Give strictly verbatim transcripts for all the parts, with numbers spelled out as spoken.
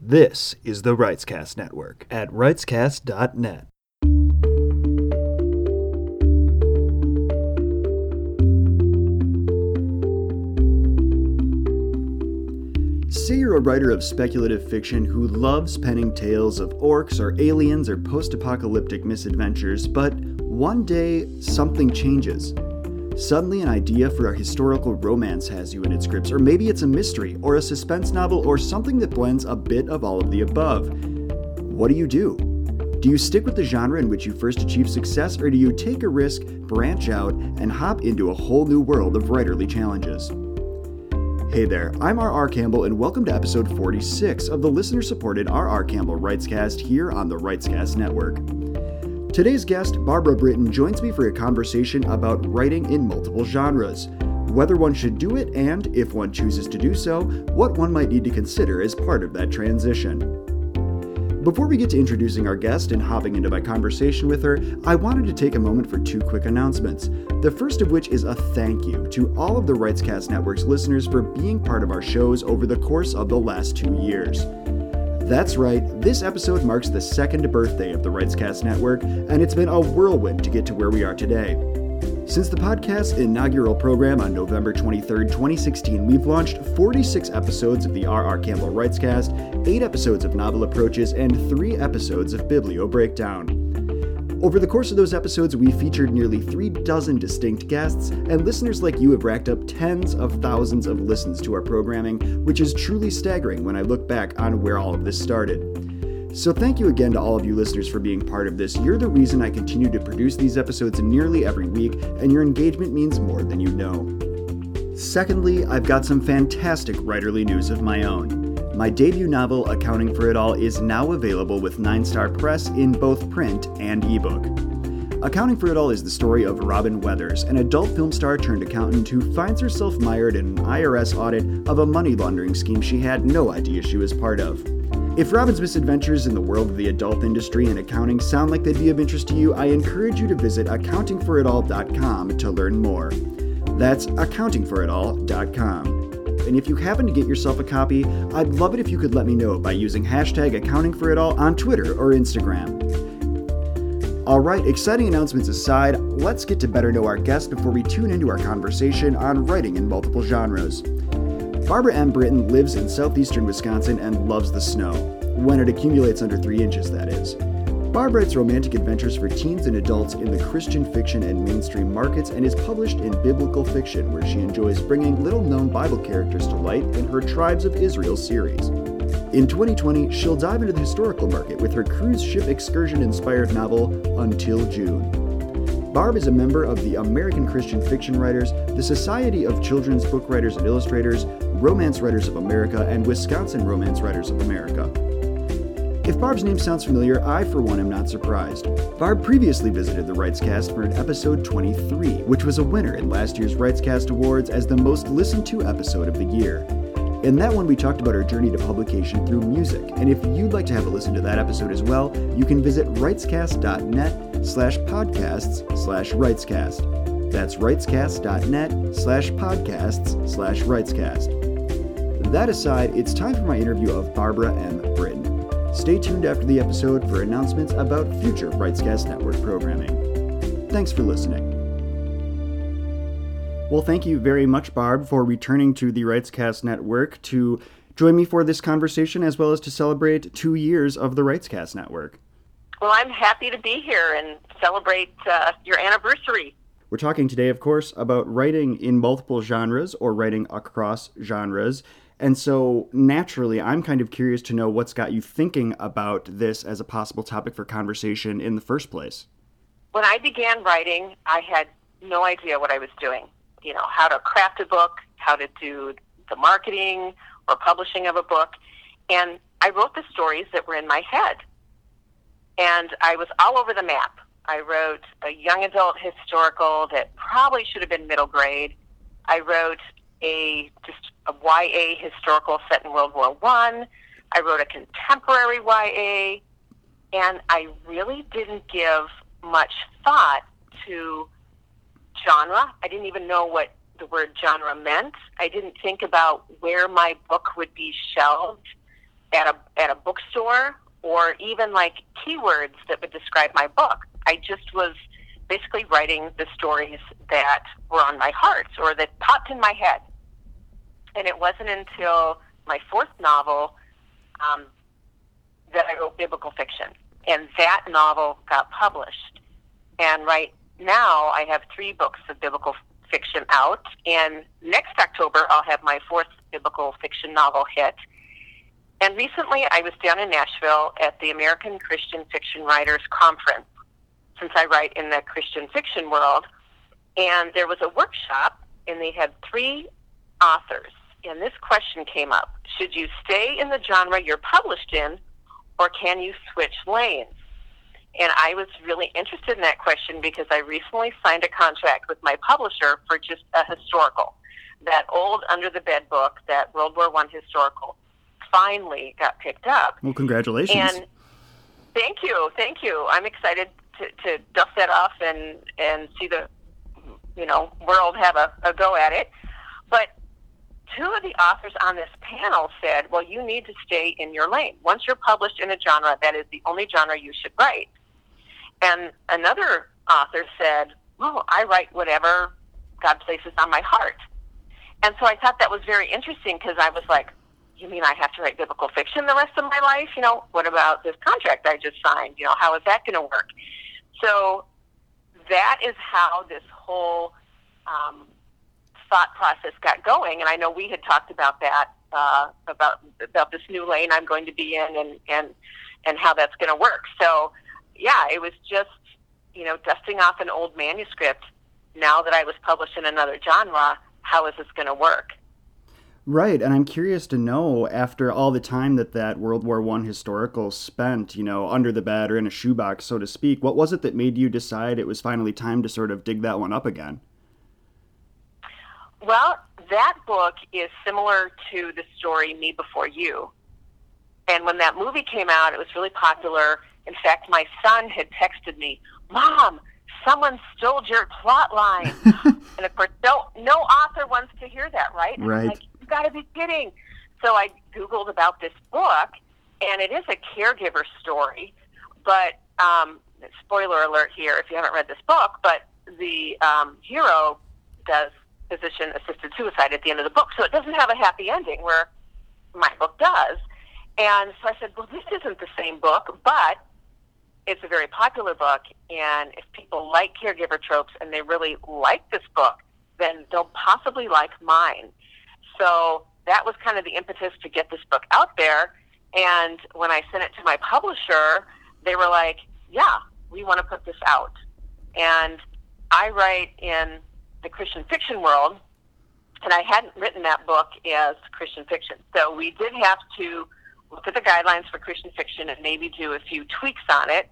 This is the Writescast Network at writescast dot net. Say you're a writer of speculative fiction who loves penning tales of orcs or aliens or post-apocalyptic misadventures, but one day something changes. Suddenly an idea for a historical romance has you in its grips, or maybe it's a mystery, or a suspense novel, or something that blends a bit of all of the above. What do you do? Do you stick with the genre in which you first achieved success, or do you take a risk, branch out, and hop into a whole new world of writerly challenges? Hey there, I'm R R. Campbell, and welcome to episode forty-six of the listener-supported R R. Campbell Writescast here on the Writescast Network. Today's guest, Barbara Britton, joins me for a conversation about writing in multiple genres, whether one should do it, and, if one chooses to do so, what one might need to consider as part of that transition. Before we get to introducing our guest and hopping into my conversation with her, I wanted to take a moment for two quick announcements. The first of which is a thank you to all of the Writescast Network's listeners for being part of our shows over the course of the last two years. That's right, this episode marks the second birthday of the Writescast Network, and it's been a whirlwind to get to where we are today. Since the podcast's inaugural program on November twenty-third, twenty sixteen, we've launched forty-six episodes of the R R. Campbell Writescast, eight episodes of Novel Approaches, and three episodes of Biblio Breakdown. Over the course of those episodes, we featured nearly three dozen distinct guests, and listeners like you have racked up tens of thousands of listens to our programming, which is truly staggering when I look back on where all of this started. So thank you again to all of you listeners for being part of this. You're the reason I continue to produce these episodes nearly every week, and your engagement means more than you know. Secondly, I've got some fantastic writerly news of my own. My debut novel, Accounting for It All, is now available with Nine Star Press in both print and ebook. Accounting for It All is the story of Robin Weathers, an adult film star turned accountant who finds herself mired in an I R S audit of a money laundering scheme she had no idea she was part of. If Robin's misadventures in the world of the adult industry and accounting sound like they'd be of interest to you, I encourage you to visit accounting for it all dot com to learn more. That's accounting for it all dot com. And if you happen to get yourself a copy, I'd love it if you could let me know by using hashtag accounting for it all on Twitter or Instagram. Alright, exciting announcements aside, let's get to better know our guest before we tune into our conversation on writing in multiple genres. Barbara M. Britton lives in southeastern Wisconsin and loves the snow, when it accumulates under three inches, that is. Barb writes romantic adventures for teens and adults in the Christian fiction and mainstream markets and is published in biblical fiction, where she enjoys bringing little-known Bible characters to light in her Tribes of Israel series. In twenty twenty, she'll dive into the historical market with her cruise ship excursion-inspired novel, Until June. Barb is a member of the American Christian Fiction Writers, the Society of Children's Book Writers and Illustrators, Romance Writers of America, and Wisconsin Romance Writers of America. If Barb's name sounds familiar, I, for one, am not surprised. Barb previously visited the Writescast for an episode twenty-three, which was a winner in last year's Writescast Awards as the most listened to episode of the year. In that one, we talked about her journey to publication through music, and if you'd like to have a listen to that episode as well, you can visit writescast dot net slash podcasts slash writescast. That's writescast dot net slash podcasts slash writescast. That aside, it's time for my interview of Barbara M. Britton. Stay tuned after the episode for announcements about future Writescast Network programming. Thanks for listening. Well, thank you very much, Barb, for returning to the Writescast Network to join me for this conversation, as well as to celebrate two years of the Writescast Network. Well, I'm happy to be here and celebrate uh, your anniversary. We're talking today, of course, about writing in multiple genres or writing across genres. And so, naturally, I'm kind of curious to know what's got you thinking about this as a possible topic for conversation in the first place. When I began writing, I had no idea what I was doing. You know, how to craft a book, how to do the marketing or publishing of a book. And I wrote the stories that were in my head. And I was all over the map. I wrote a young adult historical that probably should have been middle grade. I wrote a just a Y A historical set in World War One. I wrote a contemporary Y A, and I really didn't give much thought to genre. I didn't even know what the word genre meant. I didn't think about where my book would be shelved at a at a bookstore or even like keywords that would describe my book. I just was basically writing the stories that were on my heart or that popped in my head. And it wasn't until my fourth novel um, that I wrote biblical fiction. And that novel got published. And right now I have three books of biblical fiction out. And next October I'll have my fourth biblical fiction novel hit. And recently I was down in Nashville at the American Christian Fiction Writers Conference, since I write in the Christian fiction world. And there was a workshop, and they had three authors. And this question came up: should you stay in the genre you're published in, or can you switch lanes? And I was really interested in that question because I recently signed a contract with my publisher for just a historical. That old Under the Bed book, that World War One historical, finally got picked up. Well, congratulations. And thank you, thank you. I'm excited to, to dust that off and, and see the, you know, world have a, a go at it. But two of the authors on this panel said, well, you need to stay in your lane. Once you're published in a genre, that is the only genre you should write. And another author said, oh, I write whatever God places on my heart. And so I thought that was very interesting because I was like, you mean I have to write biblical fiction the rest of my life? You know, what about this contract I just signed? You know, how is that going to work? So that is how this whole um, thought process got going. And I know we had talked about that, uh, about about this new lane I'm going to be in and, and, and how that's going to work. So, yeah, it was just, you know, dusting off an old manuscript. Now that I was published in another genre, how is this going to work? Right, and I'm curious to know, after all the time that that World War One historical spent, you know, under the bed or in a shoebox, so to speak, what was it that made you decide it was finally time to sort of dig that one up again? Well, that book is similar to the story Me Before You. And when that movie came out, it was really popular. In fact, my son had texted me, Mom, someone stole your plot line. And of course, no, no author wants to hear that, right? And right. I'm like, you got to be kidding. So I Googled about this book, and it is a caregiver story. But, um, spoiler alert here if you haven't read this book, but the um, hero does physician-assisted suicide at the end of the book. So it doesn't have a happy ending where my book does. And so I said, well, this isn't the same book, but it's a very popular book, and if people like caregiver tropes and they really like this book, then they'll possibly like mine. So that was kind of the impetus to get this book out there. And when I sent it to my publisher, they were like, yeah, we want to put this out. And I write in the Christian fiction world, and I hadn't written that book as Christian fiction. So we did have to look at the guidelines for Christian fiction and maybe do a few tweaks on it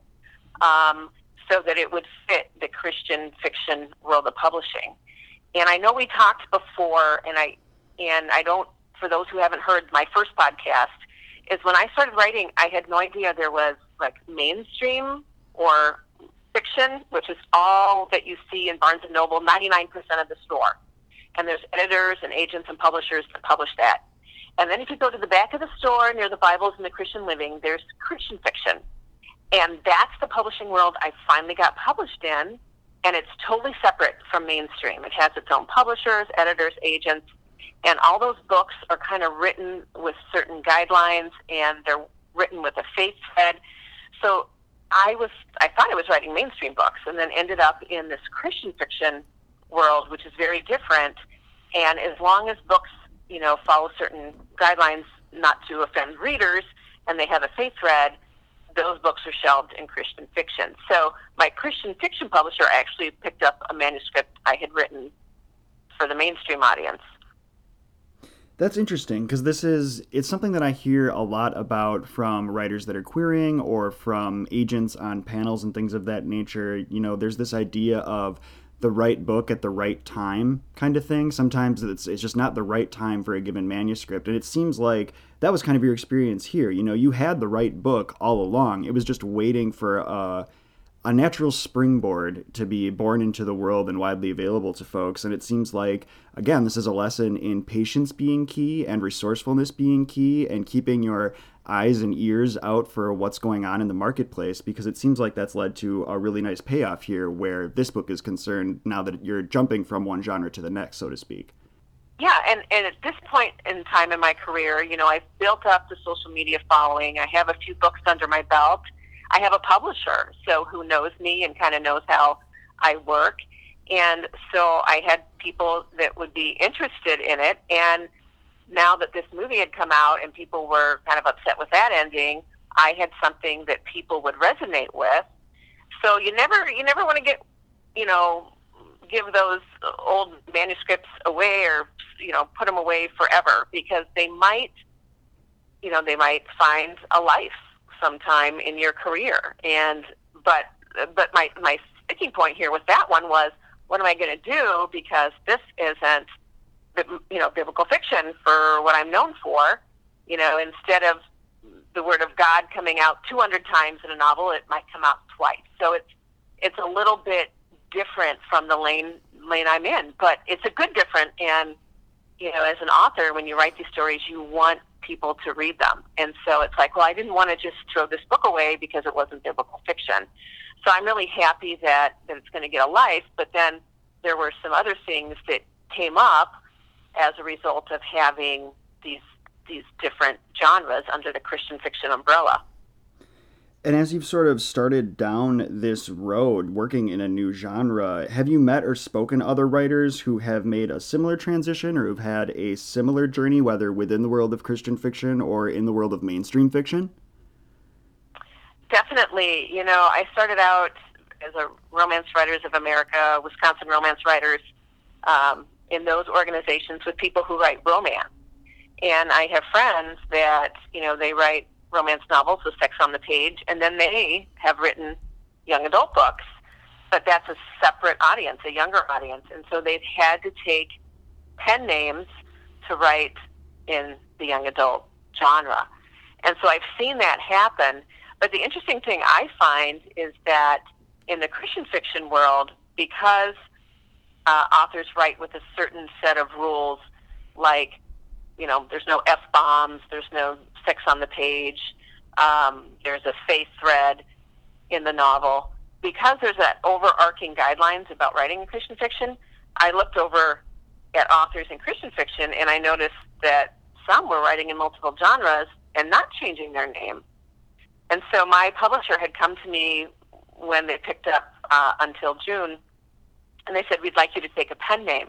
um, so that it would fit the Christian fiction world of publishing. And I know we talked before, and I and I don't, for those who haven't heard my first podcast, is when I started writing, I had no idea there was like mainstream or fiction, which is all that you see in Barnes and Noble, ninety-nine percent of the store. And there's editors and agents and publishers that publish that. And then if you go to the back of the store near the Bibles and the Christian Living, there's Christian fiction. And that's the publishing world I finally got published in, and it's totally separate from mainstream. It has its own publishers, editors, agents, and all those books are kind of written with certain guidelines, and they're written with a faith thread. So I was, I thought I was writing mainstream books, and then ended up in this Christian fiction world, which is very different. And as long as books, you know, follow certain guidelines not to offend readers, and they have a faith thread, those books are shelved in Christian fiction. So my Christian fiction publisher actually picked up a manuscript I had written for the mainstream audience. That's interesting, because this is, it's something that I hear a lot about from writers that are querying or from agents on panels and things of that nature. You know, there's this idea of the right book at the right time kind of thing. Sometimes it's it's just not the right time for a given manuscript. And it seems like that was kind of your experience here. You know, you had the right book all along. It was just waiting for a, a natural springboard to be born into the world and widely available to folks. And it seems like, again, this is a lesson in patience being key and resourcefulness being key and keeping your eyes and ears out for what's going on in the marketplace, because it seems like that's led to a really nice payoff here where this book is concerned now that you're jumping from one genre to the next, so to speak. Yeah, and, and at this point in time in my career, you know, I've built up the social media following. I have a few books under my belt. I have a publisher, so who knows me and kind of knows how I work. And so I had people that would be interested in it. And now that this movie had come out and people were kind of upset with that ending, I had something that people would resonate with. So you never, you never want to get, you know, give those old manuscripts away or, you know, put them away forever, because they might, you know, they might find a life sometime in your career. And, but, but my, my sticking point here with that one was, what am I going to do? Because this isn't, you know, biblical fiction for what I'm known for. You know, instead of the word of God coming out two hundred times in a novel, it might come out twice. So it's, it's a little bit different from the lane, lane I'm in, but it's a good different. And, you know, as an author, when you write these stories, you want people to read them. And so it's like, well, I didn't want to just throw this book away because it wasn't biblical fiction. So I'm really happy that, that it's going to get a life. But then there were some other things that came up as a result of having these these different genres under the Christian fiction umbrella. And as you've sort of started down this road, working in a new genre, have you met or spoken to other writers who have made a similar transition or who've had a similar journey, whether within the world of Christian fiction or in the world of mainstream fiction? Definitely. You know, I started out as a Romance Writers of America, Wisconsin Romance Writers, um, in those organizations with people who write romance. And I have friends that, you know, they write romance novels with sex on the page, and then they have written young adult books, but that's a separate audience, a younger audience. And so they've had to take pen names to write in the young adult genre. And so I've seen that happen. But the interesting thing I find is that in the Christian fiction world, because uh, authors write with a certain set of rules, like, you know, there's no F-bombs, there's no sex on the page, um, there's a faith thread in the novel. Because there's that overarching guidelines about writing in Christian fiction, I looked over at authors in Christian fiction and I noticed that some were writing in multiple genres and not changing their name. And so my publisher had come to me when they picked up uh, Until June, and they said, we'd like you to take a pen name.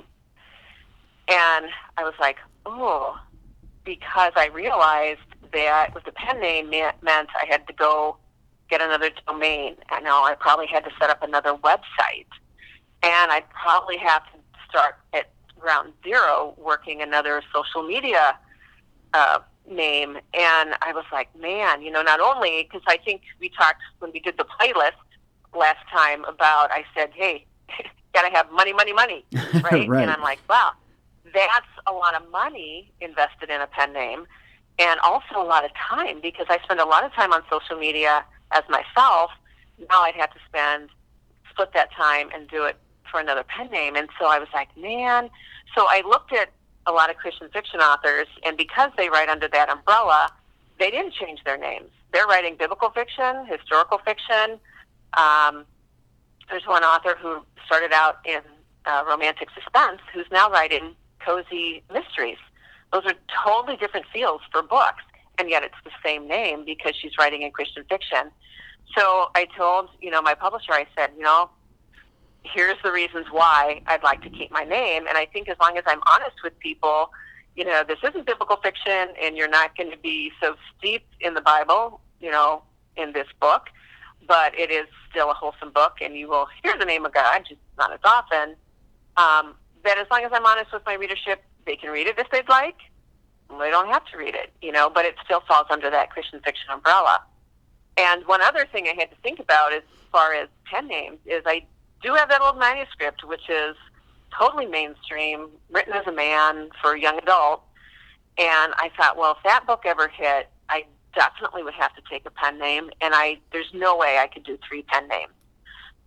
And I was like, oh, because I realized that with the pen name meant I had to go get another domain. I know I probably had to set up another website. And I'd probably have to start at ground zero working another social media uh, name. And I was like, man, you know, not only, because I think we talked when we did the playlist last time about, I said, hey, got to have money, money, money, right? Right. And I'm like, wow, that's a lot of money invested in a pen name, and also a lot of time, because I spend a lot of time on social media as myself. Now I'd have to spend, split that time and do it for another pen name. And so I was like, man. So I looked at a lot of Christian fiction authors, and because they write under that umbrella, they didn't change their names. They're writing biblical fiction, historical fiction. Um, there's one author who started out in uh, romantic suspense who's now writing cozy mysteries. Those are totally different fields for books, and yet it's the same name because she's writing in Christian fiction. So I told, you know, my publisher, I said, you know, here's the reasons why I'd like to keep my name. And I think as long as I'm honest with people, you know, this isn't biblical fiction, and you're not going to be so steeped in the Bible, you know, in this book, but it is still a wholesome book, and you will hear the name of God, just not as often. Um, that as long as I'm honest with my readership, they can read it if they'd like. They don't have to read it, you know, but it still falls under that Christian fiction umbrella. And one other thing I had to think about as far as pen names is I do have that old manuscript, which is totally mainstream, written as a man for young adult. And I thought, well, if that book ever hit, I definitely would have to take a pen name. And I there's no way I could do three pen names.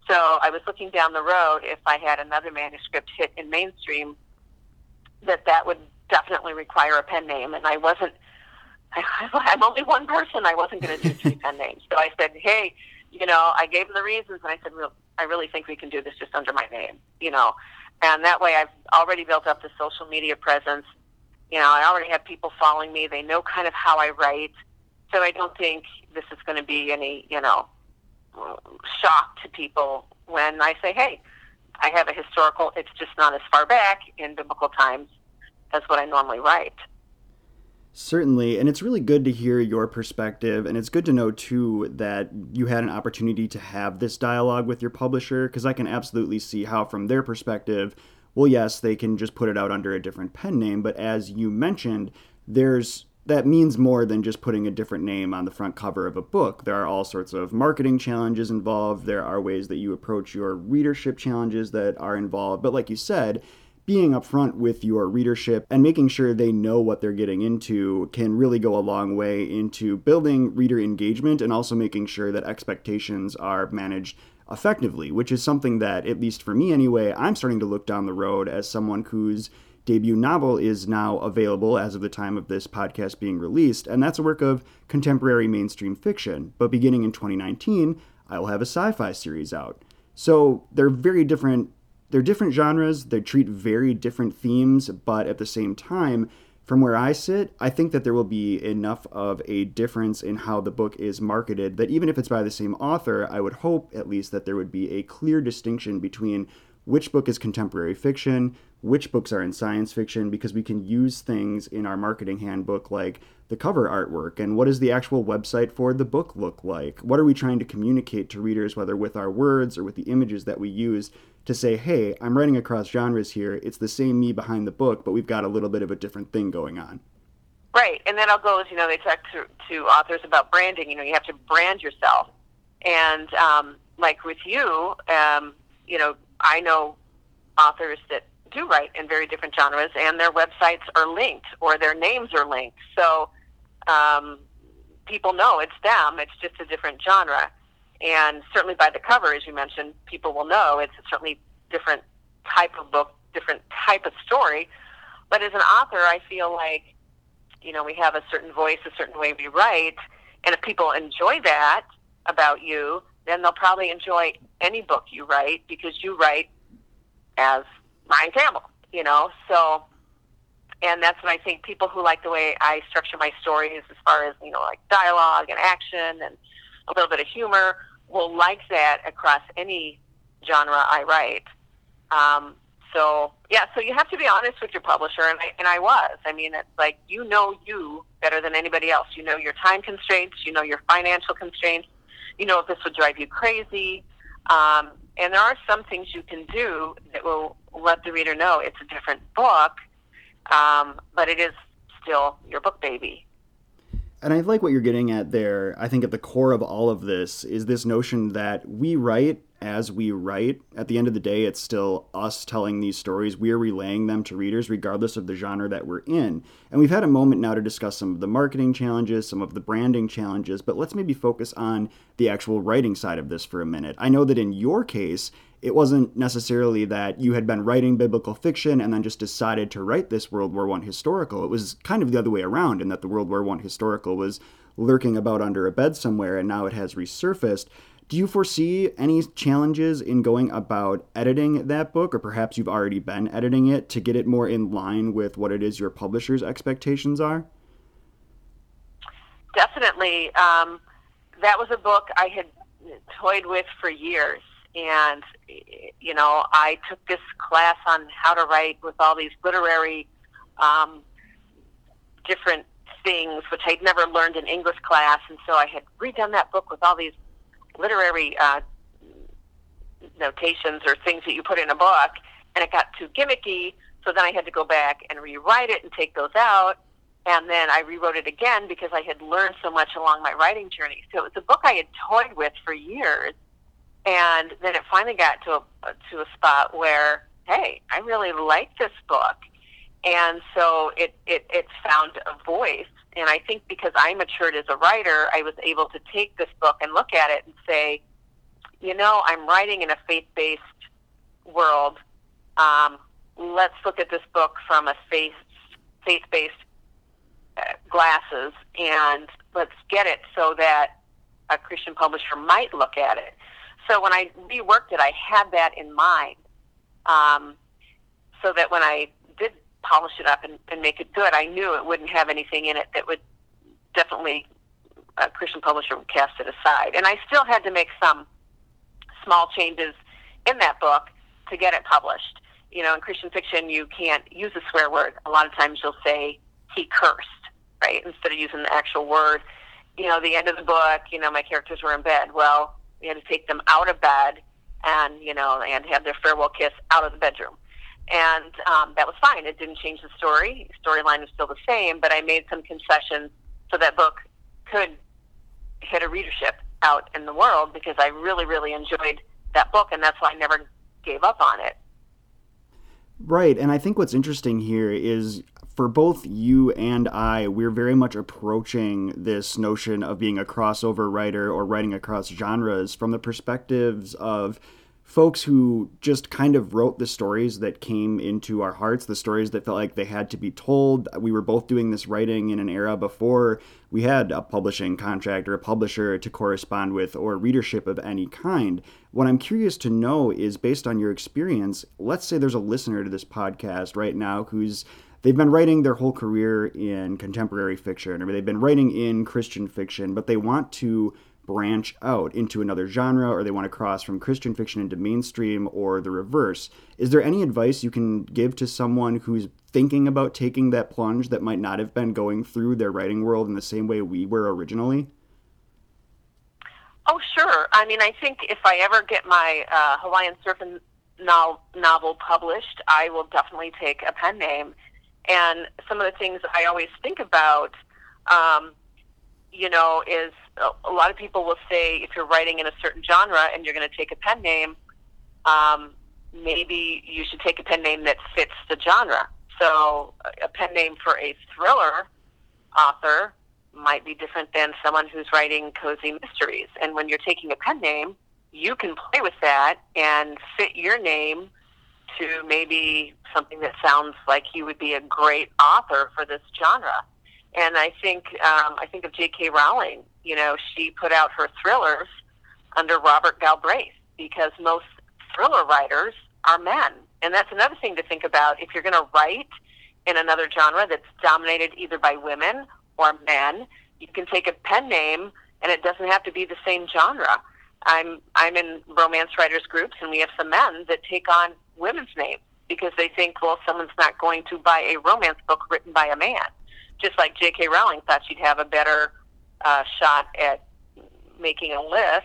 So I was looking down the road if I had another manuscript hit in mainstream, that that would definitely require a pen name. And I wasn't, I, I'm only one person. I wasn't going to do three pen names. So I said, hey, you know, I gave them the reasons, and I said, well, I really think we can do this just under my name, you know. And that way I've already built up the social media presence. You know, I already have people following me. They know kind of how I write. So I don't think this is going to be any, you know, shock to people when I say, hey, I have a historical, it's just not as far back in biblical times as what I normally write. Certainly, and it's really good to hear your perspective, and it's good to know, too, that you had an opportunity to have this dialogue with your publisher, because I can absolutely see how, from their perspective, well, yes, they can just put it out under a different pen name, but as you mentioned, there's that means more than just putting a different name on the front cover of a book. There are all sorts of marketing challenges involved. There are ways that you approach your readership challenges that are involved. But like you said, being upfront with your readership and making sure they know what they're getting into can really go a long way into building reader engagement and also making sure that expectations are managed effectively, which is something that, at least for me anyway, I'm starting to look down the road as someone whose debut novel is now available as of the time of this podcast being released, and that's a work of contemporary mainstream fiction. But beginning in twenty nineteen, I will have a sci-fi series out. So they're very different, they're different genres, they treat very different themes, but at the same time, from where I sit, I think that there will be enough of a difference in how the book is marketed that even if it's by the same author, I would hope at least that there would be a clear distinction between which book is contemporary fiction, which books are in science fiction, because we can use things in our marketing handbook like the cover artwork and what does the actual website for the book look like? What are we trying to communicate to readers, whether with our words or with the images that we use to say, hey, I'm writing across genres here. It's the same me behind the book, but we've got a little bit of a different thing going on. Right. And then I'll go, you know, they talk to, to authors about branding. You know, you have to brand yourself. And um, like with you, um, you know, I know authors that do write in very different genres, and their websites are linked or their names are linked. So um, people know it's them. It's just a different genre. And certainly by the cover, as you mentioned, people will know it's a certainly different type of book, different type of story. But as an author, I feel like, you know, we have a certain voice, a certain way we write. And if people enjoy that about you, then they'll probably enjoy any book you write because you write as Ryan Campbell, you know. So, and that's what I think people who like the way I structure my stories as far as, you know, like dialogue and action and a little bit of humor will like that across any genre I write. Um, so, yeah, so you have to be honest with your publisher, and I, and I was. I mean, it's like you know you better than anybody else. You know your time constraints. You know your financial constraints. You know if this would drive you crazy. Um, and there are some things you can do that will let the reader know it's a different book, um, but it is still your book baby. And I like what you're getting at there. I think at the core of all of this is this notion that we write as we write. At the end of the day, it's still us telling these stories. We're relaying them to readers regardless of the genre that we're in. And we've had a moment now to discuss some of the marketing challenges, some of the branding challenges, but let's maybe focus on the actual writing side of this for a minute. I know that in your case, it wasn't necessarily that you had been writing biblical fiction and then just decided to write this World War One historical. It was kind of the other way around in that the World War One historical was lurking about under a bed somewhere and now it has resurfaced. Do you foresee any challenges in going about editing that book, or perhaps you've already been editing it to get it more in line with what it is your publisher's expectations are? Definitely. Um, that was a book I had toyed with for years. And, you know, I took this class on how to write with all these literary um, different things, which I'd never learned in English class. And so I had redone that book with all these literary uh, notations or things that you put in a book, and it got too gimmicky, so then I had to go back and rewrite it and take those out, and then I rewrote it again because I had learned so much along my writing journey. So it was a book I had toyed with for years, and then it finally got to a, to a spot where, hey, I really like this book, and so it, it, it's found a voice. And I think because I matured as a writer, I was able to take this book and look at it and say, you know, I'm writing in a faith-based world. Um, let's look at this book from a faith, faith-based uh, glasses, and let's get it so that a Christian publisher might look at it. So when I reworked it, I had that in mind, um, so that when I did polish it up and, and make it good, I knew it wouldn't have anything in it that would definitely, a Christian publisher would cast it aside. And I still had to make some small changes in that book to get it published. You know, in Christian fiction, you can't use a swear word. A lot of times you'll say, he cursed, right, instead of using the actual word. You know, the end of the book, you know, my characters were in bed. Well, we had to take them out of bed and, you know, and have their farewell kiss out of the bedroom. And um, that was fine. It didn't change the story. The storyline was still the same, but I made some concessions so that book could hit a readership out in the world, because I really, really enjoyed that book, and that's why I never gave up on it. Right, and I think what's interesting here is for both you and I, we're very much approaching this notion of being a crossover writer or writing across genres from the perspectives of folks who just kind of wrote the stories that came into our hearts, the stories that felt like they had to be told. We were both doing this writing in an era before we had a publishing contract or a publisher to correspond with or readership of any kind. What I'm curious to know is, based on your experience, let's say there's a listener to this podcast right now who's they've been writing their whole career in contemporary fiction, or they've been writing in Christian fiction, but they want to branch out into another genre, or they want to cross from Christian fiction into mainstream, or the reverse. Is there any advice you can give to someone who's thinking about taking that plunge that might not have been going through their writing world in the same way we were originally? Oh, sure. I mean, I think if I ever get my uh, Hawaiian Surfing no- novel published, I will definitely take a pen name. And some of the things I always think about, um, you know, is a lot of people will say if you're writing in a certain genre and you're going to take a pen name, um, maybe you should take a pen name that fits the genre. So a pen name for a thriller author might be different than someone who's writing cozy mysteries. And when you're taking a pen name, you can play with that and fit your name to maybe something that sounds like you would be a great author for this genre. And I think um, I think of J K. Rowling. You know, she put out her thrillers under Robert Galbraith, because most thriller writers are men. And that's another thing to think about. If you're going to write in another genre that's dominated either by women or men, you can take a pen name, and it doesn't have to be the same genre. I'm I'm in romance writers groups, and we have some men that take on women's names because they think, well, someone's not going to buy a romance book written by a man. Just like J K. Rowling thought she'd have a better uh, shot at making a list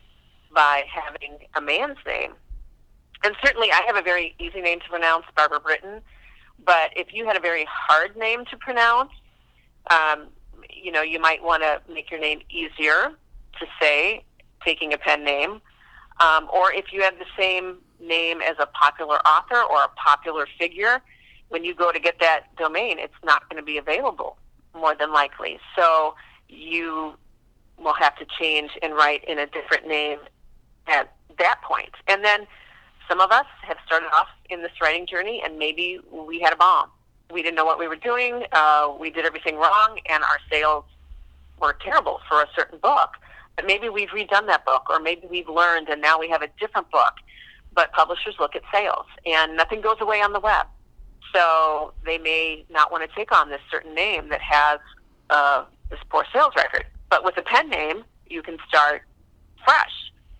by having a man's name. And certainly I have a very easy name to pronounce, Barbara Britton, but if you had a very hard name to pronounce, um, you know, you might want to make your name easier to say, taking a pen name. Um, or if you have the same name as a popular author or a popular figure, when you go to get that domain, it's not going to be available, more than likely. So you will have to change and write in a different name at that point. And then some of us have started off in this writing journey, and maybe we had a bomb. We didn't know what we were doing. Uh, we did everything wrong, and our sales were terrible for a certain book. But maybe we've redone that book, or maybe we've learned, and now we have a different book. But publishers look at sales, and nothing goes away on the web. So they may not want to take on this certain name that has uh, this poor sales record. But with a pen name, you can start fresh.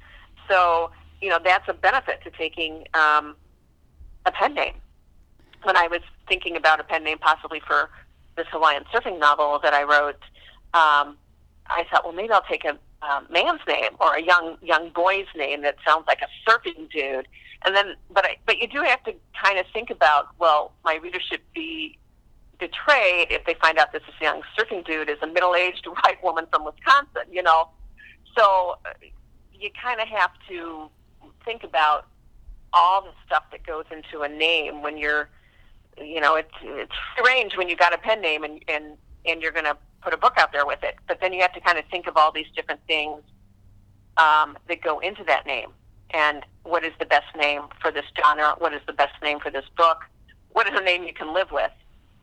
So, you know, that's a benefit to taking um, a pen name. When I was thinking about a pen name possibly for this Hawaiian Surfing novel that I wrote, um, I thought, well, maybe I'll take a um, man's name or a young young boy's name that sounds like a surfing dude. And then, but I, but you do have to kind of think about, well, my readership be betrayed if they find out this is young surfing dude is a middle-aged white woman from Wisconsin, you know. So uh, you kind of have to think about all the stuff that goes into a name when you're, you know, it's it's strange when you got a pen name and and and you're going to put a book out there with it. But then you have to kind of think of all these different things um, that go into that name. And what is the best name for this genre? What is the best name for this book? What is a name you can live with?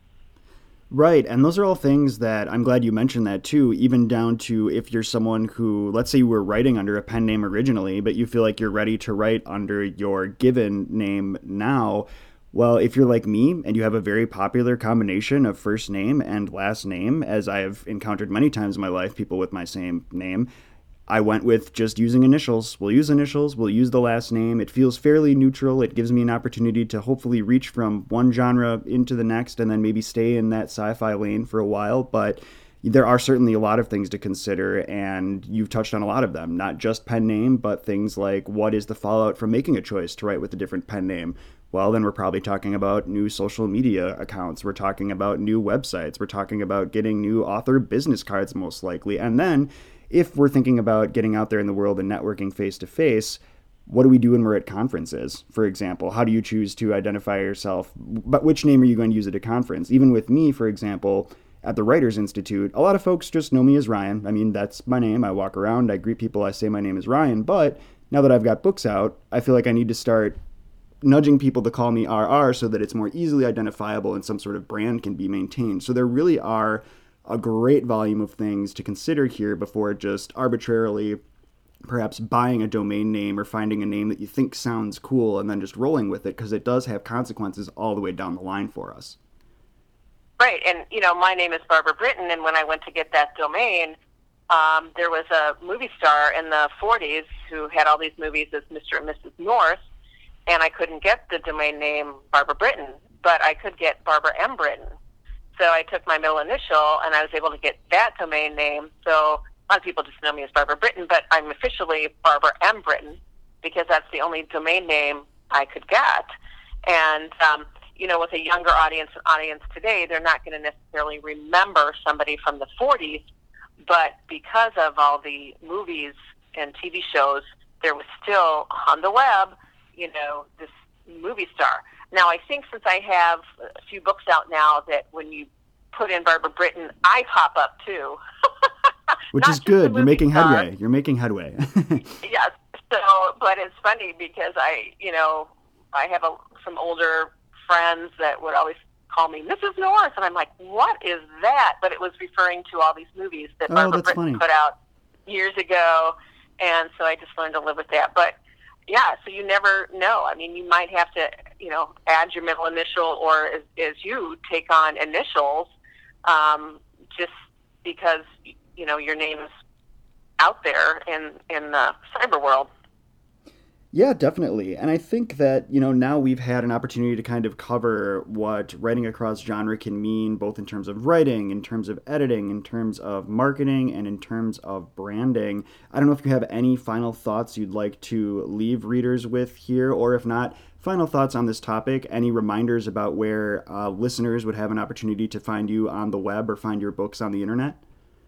Right, and those are all things that I'm glad you mentioned that too, even down to if you're someone who, let's say you were writing under a pen name originally, but you feel like you're ready to write under your given name now. Well, if you're like me and you have a very popular combination of first name and last name, as I have encountered many times in my life, people with my same name, I went with just using initials. We'll use initials. We'll use the last name. It feels fairly neutral. It gives me an opportunity to hopefully reach from one genre into the next and then maybe stay in that sci-fi lane for a while. But there are certainly a lot of things to consider, and you've touched on a lot of them, not just pen name, but things like what is the fallout from making a choice to write with a different pen name? Well, then we're probably talking about new social media accounts. We're talking about new websites. We're talking about getting new author business cards, most likely. And then if we're thinking about getting out there in the world and networking face-to-face, what do we do when we're at conferences, for example? How do you choose to identify yourself? But which name are you going to use at a conference? Even with me, for example, at the Writers Institute, a lot of folks just know me as Ryan. I mean, that's my name. I walk around, I greet people, I say my name is Ryan. But now that I've got books out, I feel like I need to start nudging people to call me R R so that it's more easily identifiable and some sort of brand can be maintained. So there really are a great volume of things to consider here before just arbitrarily perhaps buying a domain name or finding a name that you think sounds cool and then just rolling with it, because it does have consequences all the way down the line for us. Right, and you know, my name is Barbara Britton, and when I went to get that domain, um, there was a movie star in the forties who had all these movies as Mister and Missus North, and I couldn't get the domain name Barbara Britton, but I could get Barbara M. Britton. So I took my middle initial, and I was able to get that domain name. So a lot of people just know me as Barbara Britton, but I'm officially Barbara M. Britton because that's the only domain name I could get. And, um, you know, with a younger audience, audience today, they're not going to necessarily remember somebody from the forties, but because of all the movies and T V shows, there was still on the web, you know, this movie star. Now, I think since I have a few books out now that when you put in Barbara Britton, I pop up too. Which is good. You're making star. headway. You're making headway. Yes. So, but it's funny because I, you know, I have a, some older friends that would always call me Missus North, and I'm like, what is that? But it was referring to all these movies that oh, Barbara that's Britton funny. put out years ago, and so I just learned to live with that. But yeah, so you never know. I mean, you might have to, you know, add your middle initial, or as, as you take on initials, um, just because, you know, your name is out there in, in the cyber world. Yeah, definitely. And I think that, you know, now we've had an opportunity to kind of cover what writing across genre can mean, both in terms of writing, in terms of editing, in terms of marketing, and in terms of branding. I don't know if you have any final thoughts you'd like to leave readers with here, or if not, final thoughts on this topic, any reminders about where uh, listeners would have an opportunity to find you on the web or find your books on the internet?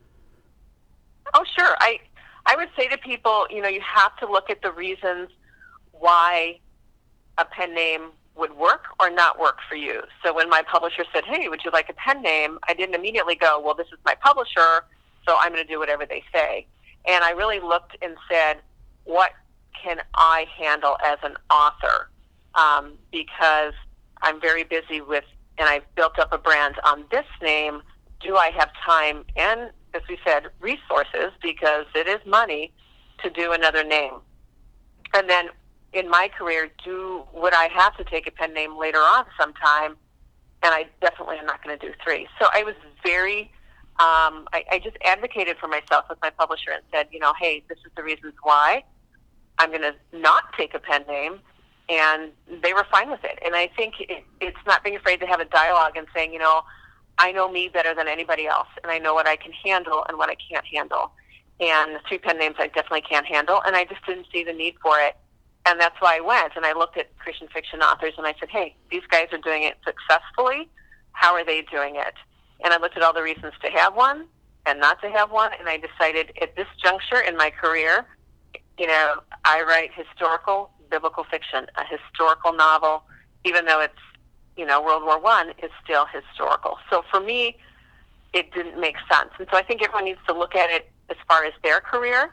Oh, sure. I, I would say to people, you know, you have to look at the reasons why a pen name would work or not work for you. So when my publisher said, hey, would you like a pen name? I didn't immediately go, well, this is my publisher, so I'm going to do whatever they say. And I really looked and said, what can I handle as an author? Um, because I'm very busy with, and I've built up a brand on this name. Do I have time and, as we said, resources, because it is money, to do another name? And then in my career, do would I have to take a pen name later on sometime? And I definitely am not going to do three. So I was very, um, I, I just advocated for myself with my publisher and said, you know, hey, this is the reasons why I'm going to not take a pen name. And they were fine with it. And I think it, it's not being afraid to have a dialogue and saying, you know, I know me better than anybody else, and I know what I can handle and what I can't handle. And the three pen names I definitely can't handle, and I just didn't see the need for it. And that's why I went, and I looked at Christian fiction authors, and I said, hey, these guys are doing it successfully. How are they doing it? And I looked at all the reasons to have one and not to have one, and I decided at this juncture in my career, you know, I write historical biblical fiction. A historical novel, even though it's, you know, World War One, is still historical. So for me, it didn't make sense. And so I think everyone needs to look at it as far as their career.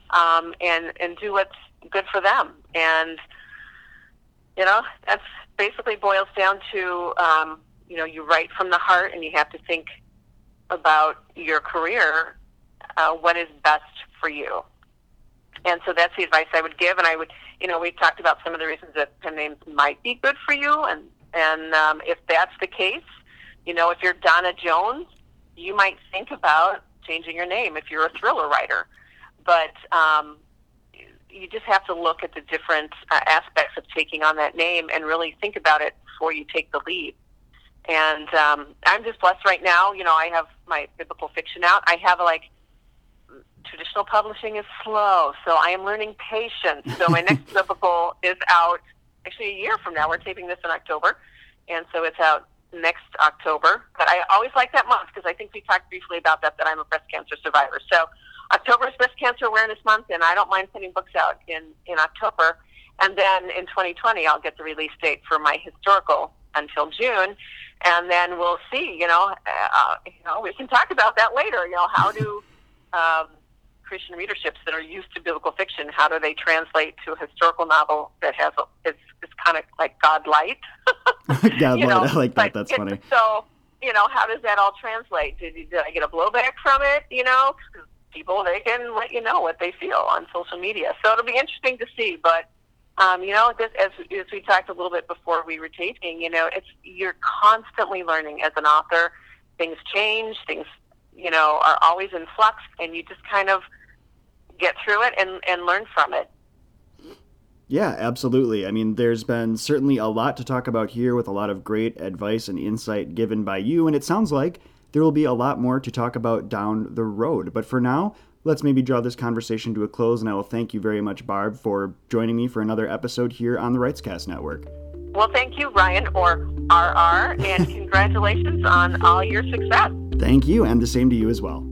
um, and and do what's good for them. And you know, that's basically boils down to um, you know, you write from the heart, and you have to think about your career, uh, what is best for you. And so that's the advice I would give. And I would, you know, we've talked about some of the reasons that pen names might be good for you. And, and um, if that's the case, you know, if you're Donna Jones, you might think about changing your name if you're a thriller writer. But um, you just have to look at the different uh, aspects of taking on that name and really think about it before you take the lead. And um, I'm just blessed right now. You know, I have my biblical fiction out. I have like, traditional publishing is slow, so I am learning patience. So my next biblical is out actually a year from now. We're taping this in October, and so it's out next October. But I always like that month because I think we talked briefly about that, that I'm a breast cancer survivor. So October is Breast Cancer Awareness Month, and I don't mind putting books out in, in October. And then in twenty twenty, I'll get the release date for my historical until June, and then we'll see, you know, uh, you know, we can talk about that later. You know, how do um, Christian readerships that are used to biblical fiction, how do they translate to a historical novel that has a, it's, it's kind of like God light? God light, I like that. That's funny. So, you know, how does that all translate? Did, did I get a blowback from it? You know, people, they can let you know what they feel on social media. So it'll be interesting to see. But, um, you know, this, as, as we talked a little bit before we were taping, you know, it's you're constantly learning as an author. Things change, things, you know, are always in flux, and you just kind of get through it and, and learn from it. Yeah, absolutely. I mean, there's been certainly a lot to talk about here with a lot of great advice and insight given by you, and it sounds like there will be a lot more to talk about down the road. But for now, let's maybe draw this conversation to a close, and I will thank you very much, Barb, for joining me for another episode here on the Writescast Network. Well, thank you, Ryan, or R R, and congratulations on all your success. Thank you, and the same to you as well.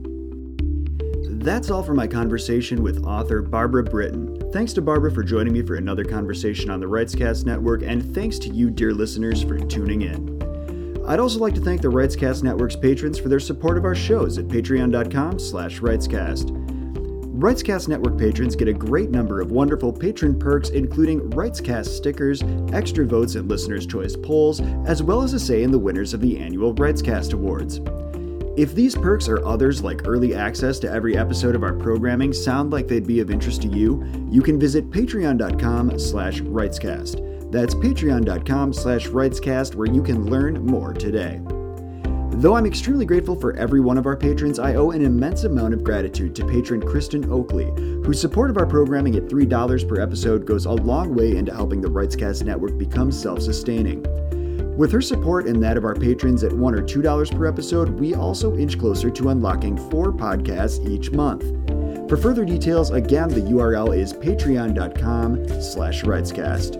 That's all for my conversation with author Barbara Britton. Thanks to Barbara for joining me for another conversation on the Writescast Network, and thanks to you, dear listeners, for tuning in. I'd also like to thank the Writescast Network's patrons for their support of our shows at patreon.com slash Writescast. Writescast Network patrons get a great number of wonderful patron perks, including Writescast stickers, extra votes in Listener's Choice polls, as well as a say in the winners of the annual Writescast Awards. If these perks or others like early access to every episode of our programming sound like they'd be of interest to you, you can visit patreon.com slash Writescast. That's patreon.com slash Writescast, where you can learn more today. Though I'm extremely grateful for every one of our patrons, I owe an immense amount of gratitude to patron Kristen Oakley, whose support of our programming at three dollars per episode goes a long way into helping the Writescast Network become self-sustaining. With her support and that of our patrons at one or two dollars per episode, we also inch closer to unlocking four podcasts each month. For further details, again, the U R L is patreon.com slash Writescast.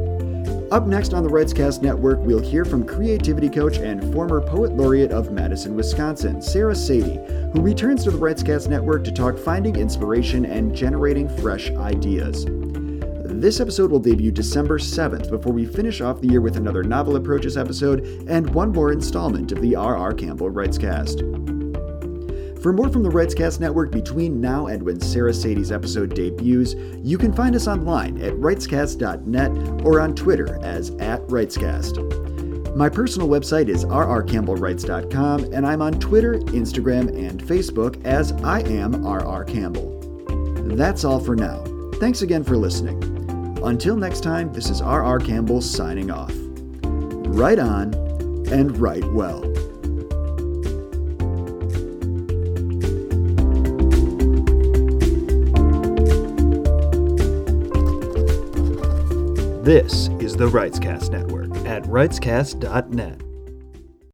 Up next on the Writescast Network, we'll hear from creativity coach and former poet laureate of Madison, Wisconsin, Sarah Sadie, who returns to the Writescast Network to talk finding inspiration and generating fresh ideas. This episode will debut December seventh before we finish off the year with another Novel Approaches episode and one more installment of the R R. Campbell Writescast. For more from the Writescast Network between now and when Sarah Sadie's episode debuts, you can find us online at writescast dot net or on Twitter as at Writescast. My personal website is r r campbell writes dot com, and I'm on Twitter, Instagram, and Facebook as I am R R. Campbell. That's all for now. Thanks again for listening. Until next time, this is R R. Campbell signing off. Write on and write well. This is the Writescast Network at writescast dot net.